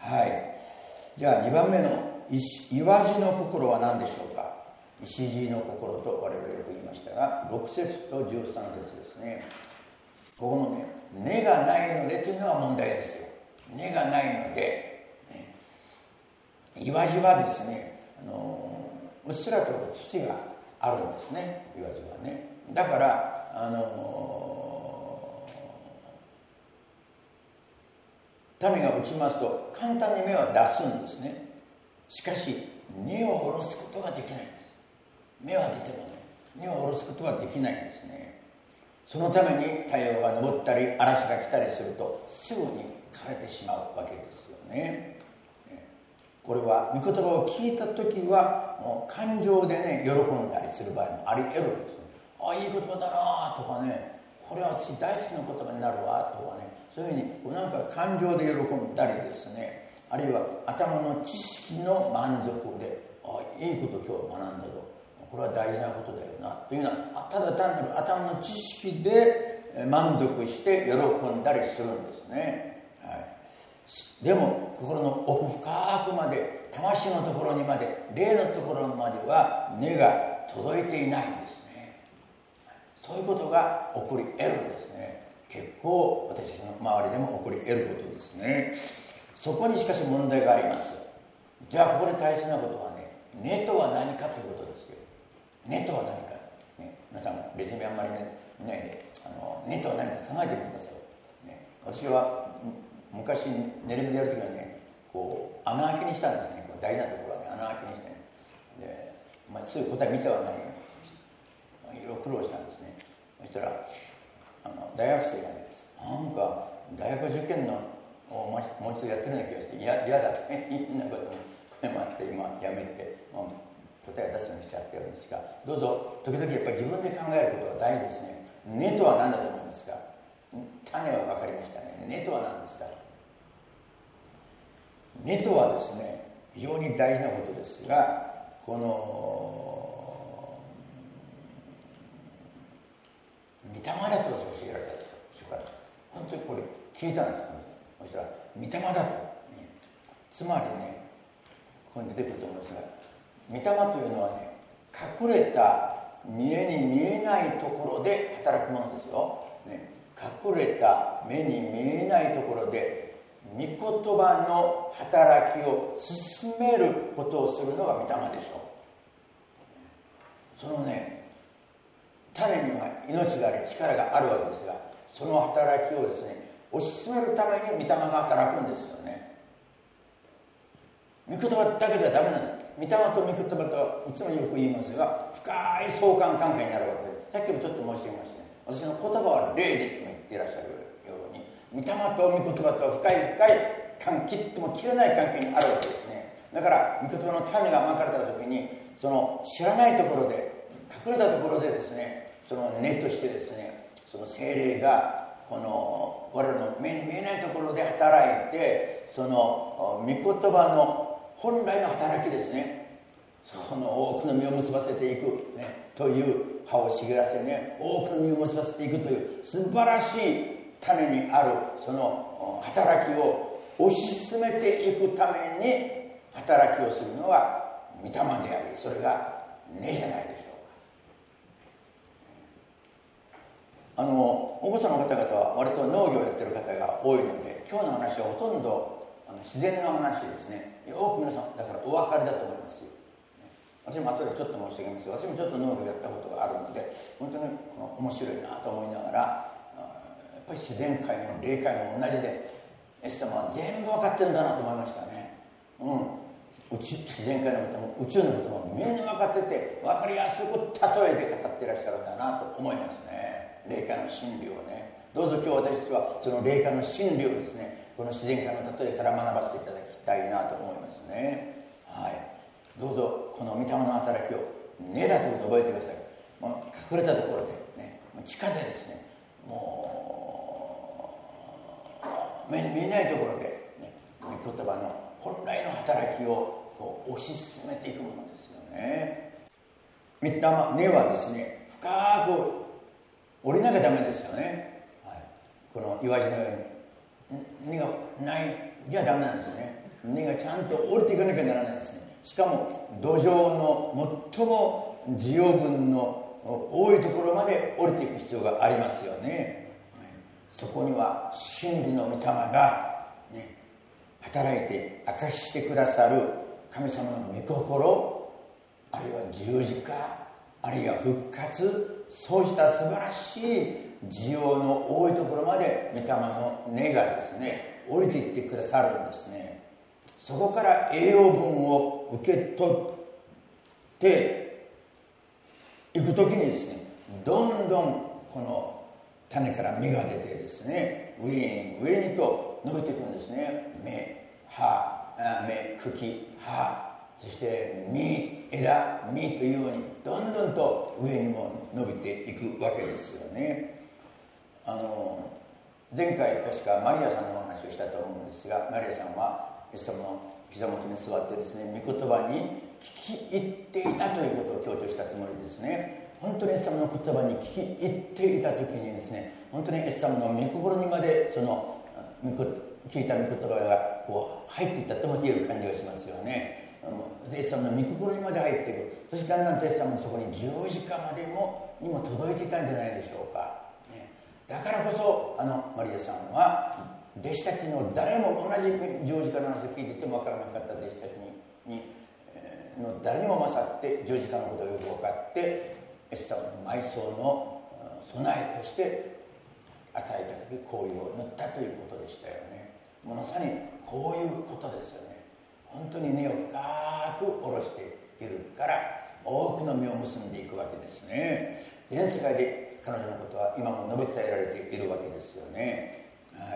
はい。じゃあ2番目の岩地の心は何でしょうか。石地の心と我々よく言いましたが、6節と13節ですね。ここのね、根がないのでというのが問題ですよ。根がないので、ね、岩地はですね、うっすらと土があるんですね、岩地はね。だから種が落ちますと簡単に芽は出すんですね。しかし根を下ろすことができないんです。芽は出てもね、根を下ろすことができないんですね。そのために太陽が昇ったり嵐が来たりするとすぐに枯れてしまうわけですよね。これは御言葉を聞いた時はもう感情でね喜んだりする場合もあり得るんですね。ああ、いい言葉だなとかね、これは私大好きな言葉になるわとかね、そういうふうになんか感情で喜んだりですね、あるいは頭の知識の満足で、ああ、いいこと今日学んだぞ、これは大事なことだよなというような、ただ単なる頭の知識で満足して喜んだりするんですね。はい、でも心の奥深くまで、魂のところにまで、霊のところまでは根が届いていないんですね。そういうことが起こり得るんですね。結構私たちの周りでも起こり得ることですね。そこにしかし問題があります。じゃあここで大切なことはね、根とは何かということですよ。根とは何か、ね、皆さんレジュメあんまりね見ないで、根とは何か考えてみてください、ね、私は昔練り目でやるときはね、こう穴開けにしたんですね。こう大事なところはね、穴開けにしてね、で、すぐ答え見ちゃわないようにいろいろ苦労したんですね。そしたら大学生がね、なんか大学受験のもう一度やってるような気がして嫌だってみんなこともこれもあって今やめて、答え出すようにしちゃってるんですが、どうぞ時々やっぱり自分で考えることが大事ですね。根とは何だと思いますか。種は分かりましたね。根とは何ですか。根とはですね、非常に大事なことですが、この御霊だと教えられたんですよ。それから本当にこれ聞いたんですね。そしたら御霊だと、ね、つまりね、ここに出てくると思うんですが、御霊というのはね、隠れた見えに見えないところで働くものですよ、ね、隠れた目に見えないところで御言葉の働きを進めることをするのが御霊でしょう。そのね、種には命があり力があるわけですが、その働きをですね推し進めるために御霊が働くんですよね。御言葉だけではダメなんです。御霊と御言葉といつもよく言いますが、深い相関関係になるわけです。さっきもちょっと申し上げましたね。私の言葉は霊ですとも言っていらっしゃるように、御霊と御言葉と深い切っても切れない関係にあるわけですね。だから御言葉の種がまかれた時に、その知らないところで隠れたところでですね、その根としてですね、その聖霊がこの我々の目に見えないところで働いて、その御言葉の本来の働きですね、その多くの実を結ばせていく、ね、という葉を茂らせね、多くの実を結ばせていくという素晴らしい種にあるその働きを推し進めていくために働きをするのが御霊であり、それが根じゃないでしょうか。お子さんの方々は割と農業をやってる方が多いので、今日の話はほとんど自然の話ですね。よく皆さんだからお分かりだと思いますよ。私も後でちょっと申し上げますが、私もちょっと農業やったことがあるので、本当に面白いなと思いながら、やっぱり自然界も霊界も同じで、イエス様は全部分かってるんだなと思いましたね。自然界のことも宇宙のこともみんな分かってて、分かりやすく例えで語っていらっしゃるんだなと思いますね。霊界の真理をね。どうぞ今日私たちはその霊界の真理をですね、この自然界の例えから学ばせていただきたいなと思いますね。はい。どうぞこの御霊の働きを根だということを覚えてください。隠れたところでね、地下でですね、もう目に見えないところで、ね、御言葉の本来の働きをこう推し進めていくものですよね。御霊、根はですね、深く降りなきゃダメですよね。はい、この岩地のように根がないじゃダメなんですね。 根がちゃんと降りていかなきゃならないですね。しかも土壌の最も滋養分の多いところまで降りていく必要がありますよね。そこには真理の御霊が、ね、働いて明かしてくださる神様の御心、あるいは十字架、あるいは復活、そうした素晴らしい滋養の多いところまで御霊の根がですね降りていってくださるんですね。そこから栄養分を受け取っていくときにですね、どんどんこの種から実が出てですね、上に上にと伸びていくんですね。芽、茎、葉、そして実、枝、実というようにどんどんと上にも伸びていくわけですよね。前回確かマリアさんのお話をしたと思うんですが、マリアさんはイエス様の膝元に座ってですね、御言葉に聞き入っていたということを強調したつもりですね。本当にイエス様の言葉に聞き入っていた時にですね、本当にイエス様の御心にまでその聞いた御言葉がこう入っていったとも言える感じがしますよね。イエス様の御心にまで入っていく。そしてだんだんとイエス様のそこに十字架までにも届いていたんじゃないでしょうか。だからこそマリアさんは弟子たちの誰も同じ十字架の話を聞いていても分からなかった弟子たちの誰にも勝って十字架のことをよく分かって、イエス様の埋葬の備えとして与えた香油を塗ったということでしたよね。もうまさにこういうことですよね。本当に根を深く下ろしているから多くの実を結んでいくわけですね。全世界で彼女のことは今も述べ伝えられているわけですよね。はい。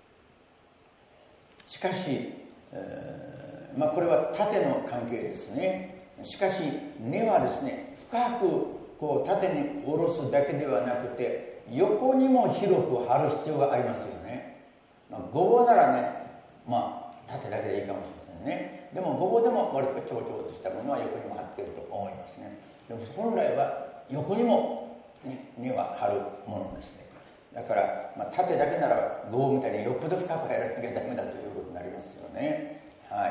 しかし、これは縦の関係ですね。しかし根はですね、深くこう縦に下ろすだけではなくて横にも広く張る必要がありますよね。ごぼうならね、縦だけでいいかもしれませんね。でもごぼうでも割とちょこちょことしたものは横にも張っていると思いますね。でも本来は横にも、根は張るものですね。だから、縦だけならごぼうみたいによっぽど深く入らなきゃダメだということになりますよね。はい。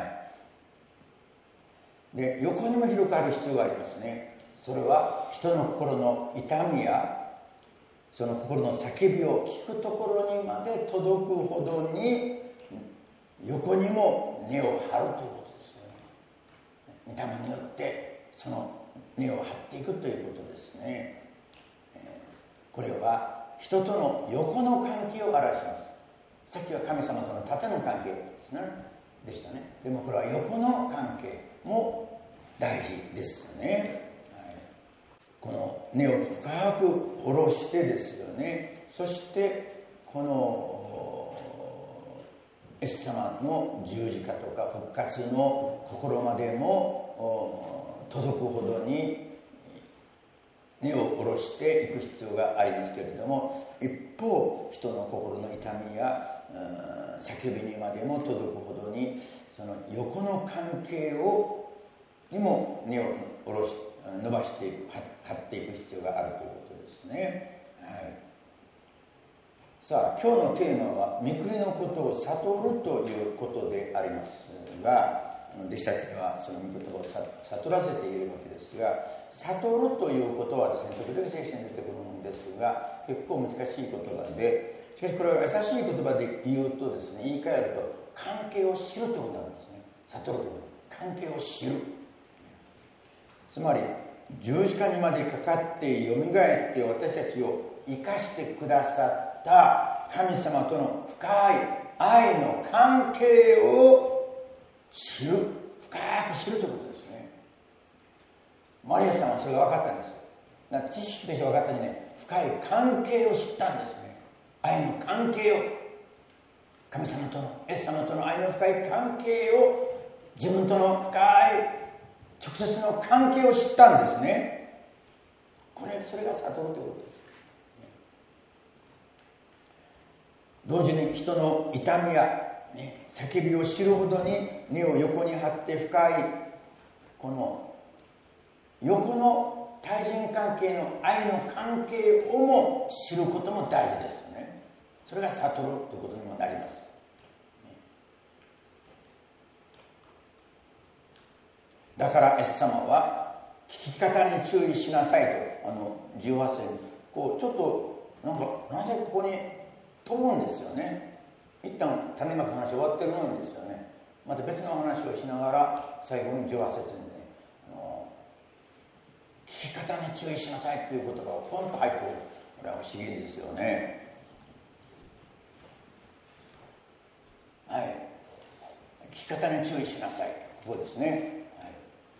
で、横にも広くある必要がありますね。それは人の心の痛みやその心の叫びを聞くところにまで届くほどに横にも根を張るということですよね。御霊によってその根を張っていくということですね。これは人との横の関係を表します。さっきは神様との縦の関係でしたね。でもこれは横の関係も大事ですよね。この根を深く下ろしてですよね。そしてこのイエス様の十字架とか復活の心までも届くほどに根を下ろしていく必要がありますけれども、一方人の心の痛みや叫びにまでも届くほどにその横の関係にも根を下ろして伸ばしていく、張っていく必要があるということですね。はい。さあ今日のテーマは御国のことを悟るということでありますが、弟子たちにはその御言葉を悟らせているわけですが、悟るということはですね、時々聖書に出てくるんですが結構難しい言葉で、しかしこれは優しい言葉で言うとですね、言い換えると関係を知るということなんですね。悟るということは関係を知る。つまり十字架にまでかかってよみがえって私たちを生かしてくださった神様との深い愛の関係を知る、深く知るということですね。マリアさんはそれが分かったんですよ。だから知識として分かったにね、深い関係を知ったんですね。愛の関係を、神様とのイエス様との愛の深い関係を、自分との深い直接の関係を知ったんですね。それが悟るということです。同時に人の痛みや、叫びを知るほどに根を横に張って深いこの横の対人関係の愛の関係をも知ることも大事ですよね。それが悟るということにもなります。 だからイエス様は聞き方に注意しなさいと18節にこうちょっとなぜここに飛ぶんですよね。一旦種まく話終わってるのにですよね。また別の話をしながら最後に18節にね聞き方に注意しなさいという言葉がポンと入ってくる。これは不思議ですよね。はい、聞き方に注意しなさい。ここですね、はい、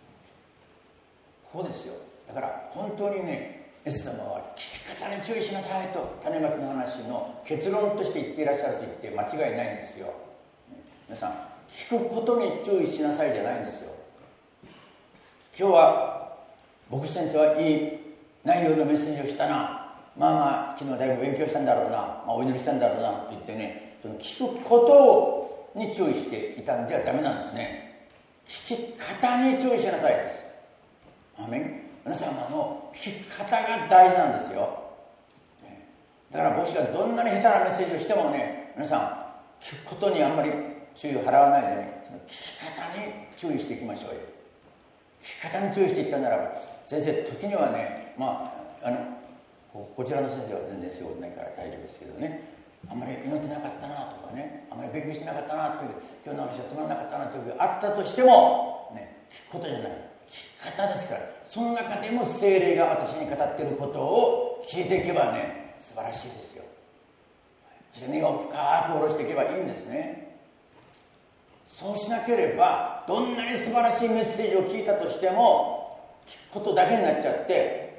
ここですよ。だから本当にね、イエス様は聞き方に注意しなさいと種まきの話の結論として言っていらっしゃると言って間違いないんですよ、ね、皆さん聞くことに注意しなさいじゃないんですよ。今日は牧師先生はいい内容のメッセージをしたな、まあ昨日だいぶ勉強したんだろうな、お祈りしたんだろうなと言ってね、その聞くことに注意していたんではダメなんですね。聞き方に注意しなさいです。アーメン。皆様の聞き方が大事なんですよ。だから牧師がどんなに下手なメッセージをしてもね、皆さん聞くことにあんまり注意を払わないでね、その聞き方に注意していきましょうよ。聞き方に注意していったならば、先生時にはね、こちらの先生は全然そういうことないから大丈夫ですけどね、あんまり祈ってなかったなとかね、あんまり勉強してなかったなという、今日の話はつまんなかったなというあったとしても、ね、聞くことじゃない、聞き方ですから。その中でも聖霊が私に語っていることを聞いていけばね、素晴らしいですよ。そして根を深く下ろしていけばいいんですね。そうしなければどんなに素晴らしいメッセージを聞いたとしても聞くことだけになっちゃって、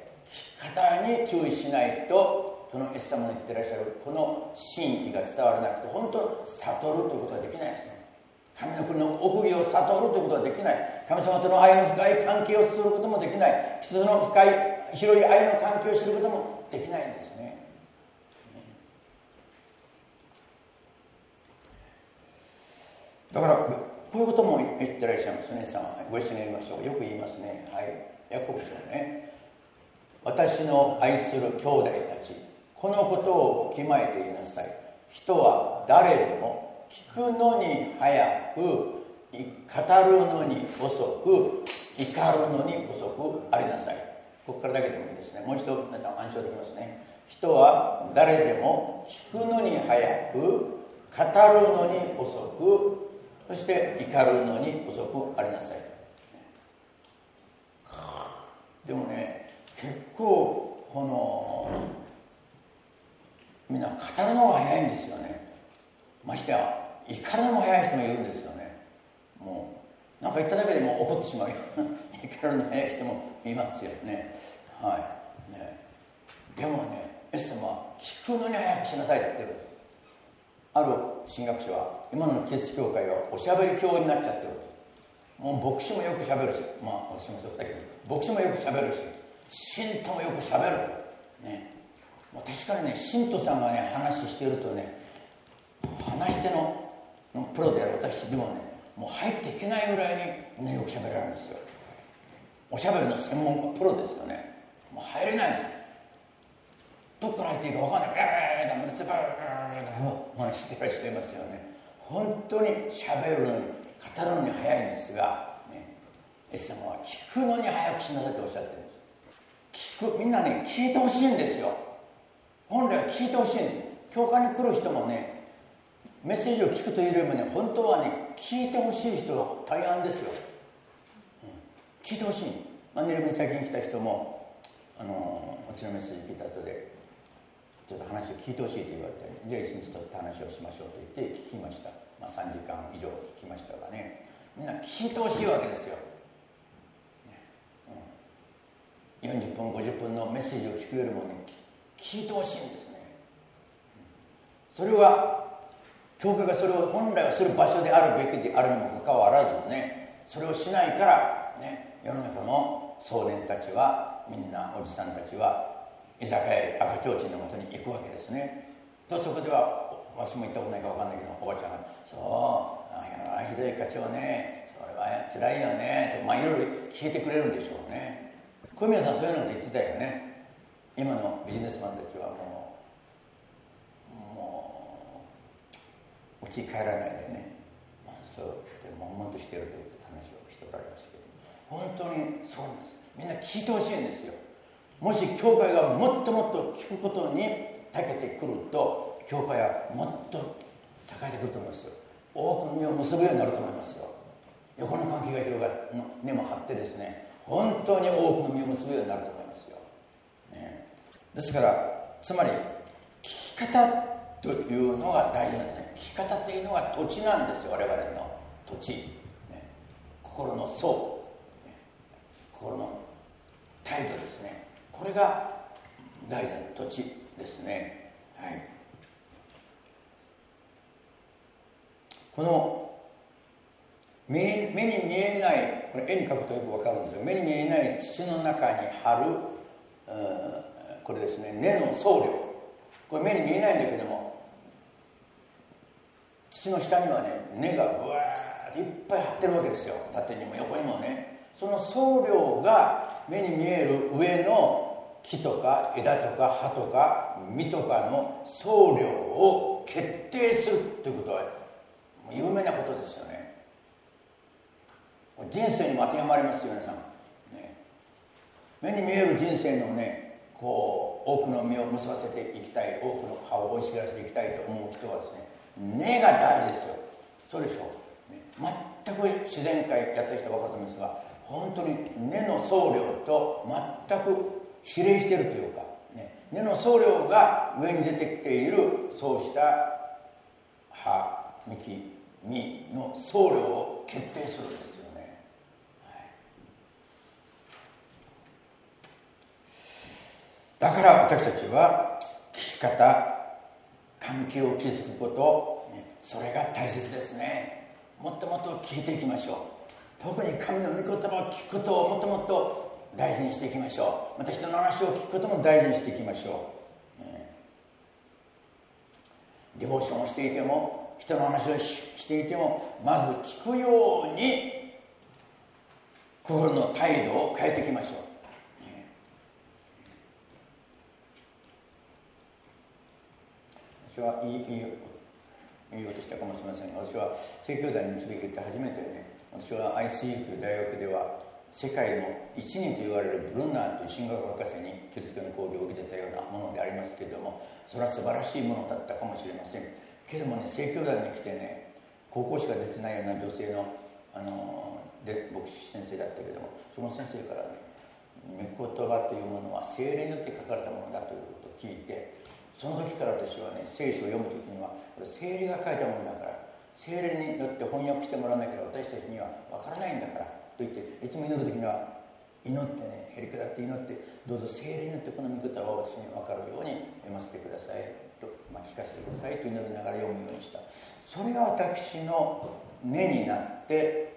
聞き方に注意しないと、このイエス様の言ってらっしゃるこの真意が伝わらなくて、本当に悟るということはできないですね。神の国の奥義を悟るということはできない。神様との愛の深い関係をすることもできない。人との深い広い愛の関係を知ることもできないんですね。だからこういうことも言ってらっしゃいますね。さんご一緒に言いましょう。よく言いますね。はい、ヤコブ書ね、私の愛する兄弟たち、このことをわきまえていなさい。人は誰でも聞くのに早く、語るのに遅く、怒るのに遅くありなさい。ここからだけでもいいですね。もう一度皆さん暗唱できますね。人は誰でも聞くのに早く、語るのに遅く、そして怒るのに遅くありなさい。でもね、結構みんな語るのが早いんですよね。ましてや怒るのも早い人もいるんですよね。もうなんか言っただけでもう怒ってしまうよ怒るの早い人もいますよね。はいね。でもね、イエス様は聞くのに早くしなさいって言ってるんです。ある神学者は今のキリスト教会はおしゃべり教になっちゃってる。もう牧師もよくしゃべるし、私もそうだけど牧師もよくしゃべるし、信徒もよくしゃべるとね。もう確かにね、信徒さんがね話してるとね、話し手のプロである私でもね、もう入っていけないぐらいにねよくしゃべられるんですよ。おしゃべりの専門家プロですよね。もう入れないんですよ。どっから入っていいか分かんない。話してらっしゃいますよね。本当にしゃべるのに語るのに早いんですが、ね、イエス様は聞くのに早くしなさいとおっしゃってるんです。みんなね聞いてほしいんですよ。本来は聞いてほしいんです。教会に来る人もね、メッセージを聞くというよりもね、本当はね聞いてほしい人が大半ですよ、聞いてほしい。マンネリブに最近来た人も私のメッセージ聞いた後でちょっと話を聞いてほしいと言われて、じゃあ一日とって話をしましょうと言って聞きました。3時間以上聞きましたがね、みんな聞いてほしいわけですよ、40分50分のメッセージを聞くよりもね聞いてほしいんですね。それは教会がそれを本来はする場所であるべきであるにもかかわらずね、それをしないからね、世の中の壮年たちはみんなおじさんたちは居酒屋へ赤ちょうちんのもとに行くわけですね。とそこでは私も行ったことないか分かんないけど、おばちゃんが「そうひどい課長ね、それはつらいよね」といろいろ聞いてくれるんでしょうね。小宮さんそういうのって言ってたよね。今のビジネスマンたちはもう家に帰らないでね、そうで悶々としているという話をしておられましたけど、 本当にそうなんです。みんな聞いてほしいんですよ。もし教会がもっともっと聞くことに長けてくると、教会はもっと栄えてくると思いますよ。多くの実を結ぶようになると思いますよ。横の関係が広がって根も張ってですね、本当に多くの実を結ぶようになると思いますよ、ね、ですからつまり聞き方というのが大事なんですね。聞き方というのが土地なんですよ。我々の土地、ね、心の層、ね、心の態度ですね。これが大事な土地ですね。はい、この目に見えない、これ絵に描くとよく分かるんですよ。目に見えない土の中に張る、これですね、根の層量。これ目に見えないんだけども、土の下にはね、根がぶわーっていっぱい張ってるわけですよ。縦にも横にもね。その層量が目に見える上の木とか枝とか葉とか実とかの層量を決定するということは有名なことですよね。人生にも当てはまりますよ、皆さん、ね、目に見える人生のね、こう多くの実を結ばせていきたい、多くの葉を生い茂らせていきたいと思う人はですね、根が大事ですよ。そうでしょう、ね、全く自然界やった人は分かると思うんですが、本当に根の層量と全く比例しているというか、ね、根の層量が上に出てきている、そうした葉、幹、実の層量を決定するんですよ。だから私たちは聞き方、関係を築くこと、ね、それが大切ですね。もっともっと聞いていきましょう。特に神の御言葉を聞くことをもっともっと大事にしていきましょう。また人の話を聞くことも大事にしていきましょう、ね、ディボーションをしていても、人の話をしていても、まず聞くように心の態度を変えていきましょう。私はいいことしたかもしれませんが、私は聖教団に導いて初めてね、私は ICU という大学では世界の一人と言われるブルンナーという神学博士にキリスト教の講義を受けてたようなものでありますけれども、それは素晴らしいものだったかもしれませんけどもね、聖教団に来てね、高校しか出てないような女性の、牧師先生だったけども、その先生からね、御言葉というものは聖霊によって書かれたものだということを聞いて、その時から私はね、聖書を読む時にはこれ聖霊が書いたものだから、聖霊によって翻訳してもらわなければ私たちには分からないんだからと言って、いつも祈る時には祈ってね、へりくだって祈って、どうぞ聖霊によってこの御言葉を私に分かるように読ませてくださいと、聞かせてくださいと祈りながら読むようにした。それが私の根になって、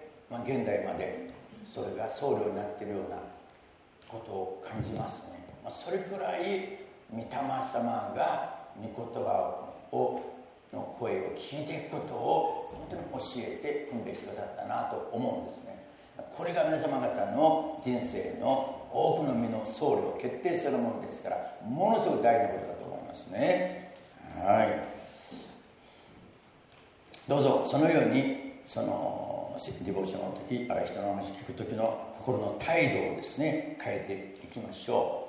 現代までそれが僧侶になっているようなことを感じますね。それくらい御霊様が御言葉の声を聞いていくことを本当に教えて訓練してくださったなと思うんですね。これが皆様方の人生の多くの実の総量を決定するものですから、ものすごく大事なことだと思いますね。はい、どうぞそのようにそのディボーションの時、あるいは人の話を聞く時の心の態度をですね、変えていきましょう。